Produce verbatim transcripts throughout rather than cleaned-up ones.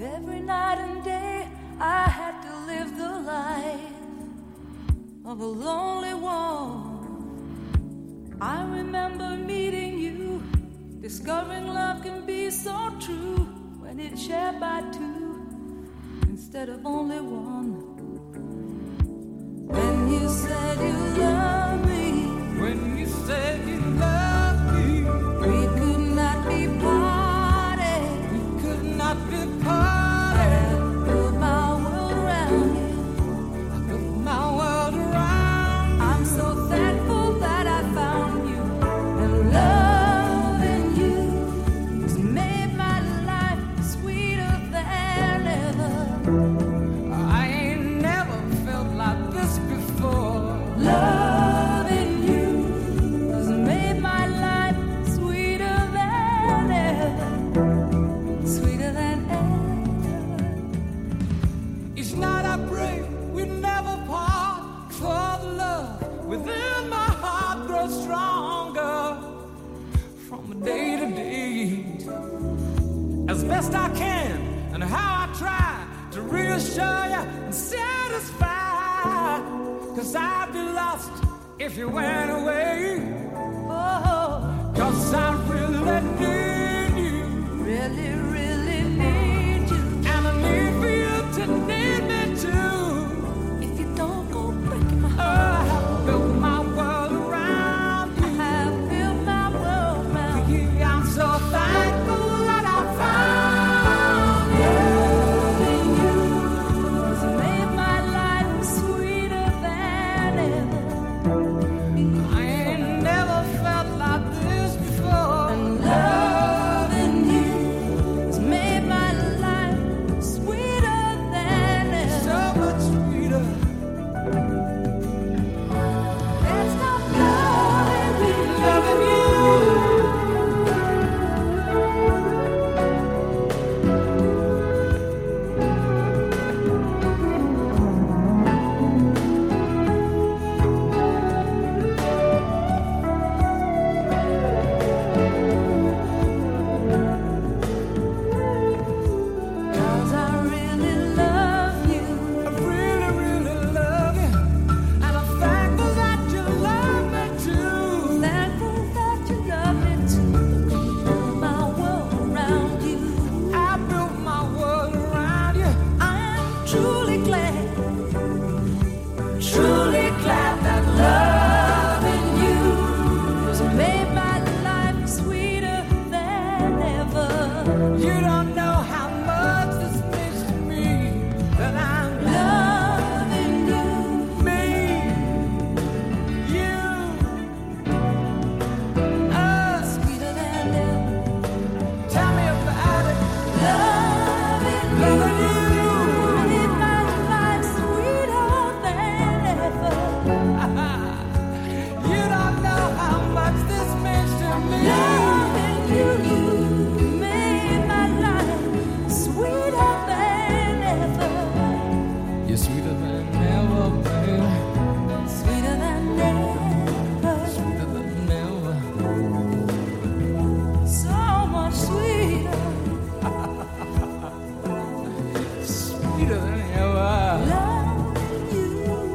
every night and day I had to live the life of a lonely one. I remember meeting you, discovering love can be so true when it's shared by two instead of only one. When you said you love me, when you said you love me, we could not be parted, we could not be parted. I built my world around you, I built my world around you. I'm so thankful that I found you, and loving you has made my life sweeter than ever. I ain't never felt like this before. Loving you has made my life sweeter than ever, sweeter than ever. Each night I pray we never part, for the love within my heart grows stronger from day to day. As best I can, and how I try to reassure you and satisfy, 'cause I'd be lost if you went away. Oh, 'Cause I really need you, really, really need you. and I need for you to need me too. If you don't go breaking my Oh, heart, I have built my world around I you. have built my world around you. I'm so thankful that I found you. Loving you has made my life sweeter than ever. I ain't never felt like this before. And loving you has made my life sweeter than ever. So much sweeter. There's no loving me, Loving you. cause I really love you. I really, really love you. And I'm thankful that you love me too. Thankful that you love me too. Build my world around you. I built my world around you. I'm truly glad, truly glad that loving you has made my life sweeter than ever. You don't know how much this means to me, that I'm Loving you, me, you, us. sweeter than ever. Tell me about it. Loving you, Loving you. made my life sweeter than ever. You don't know how much this means to me. Loving you made my life sweeter than ever. You're sweeter than ever, baby. Sweeter than ever. Sweeter than ever. So much sweeter. Sweeter than ever. Loving you.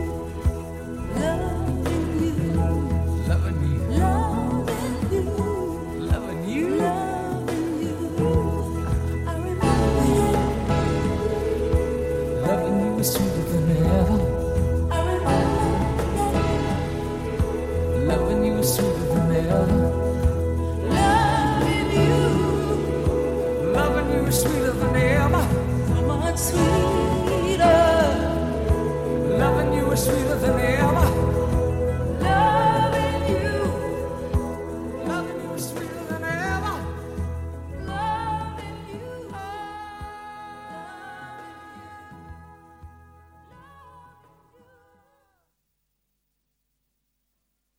Loving you. Loving you. Loving you. Loving you. Loving you. I remember you. Loving you is sweeter than ever. I remember Loving you is sweeter than ever. loving you. Loving you is sweeter than ever. So much sweeter. Loving you is sweeter than ever.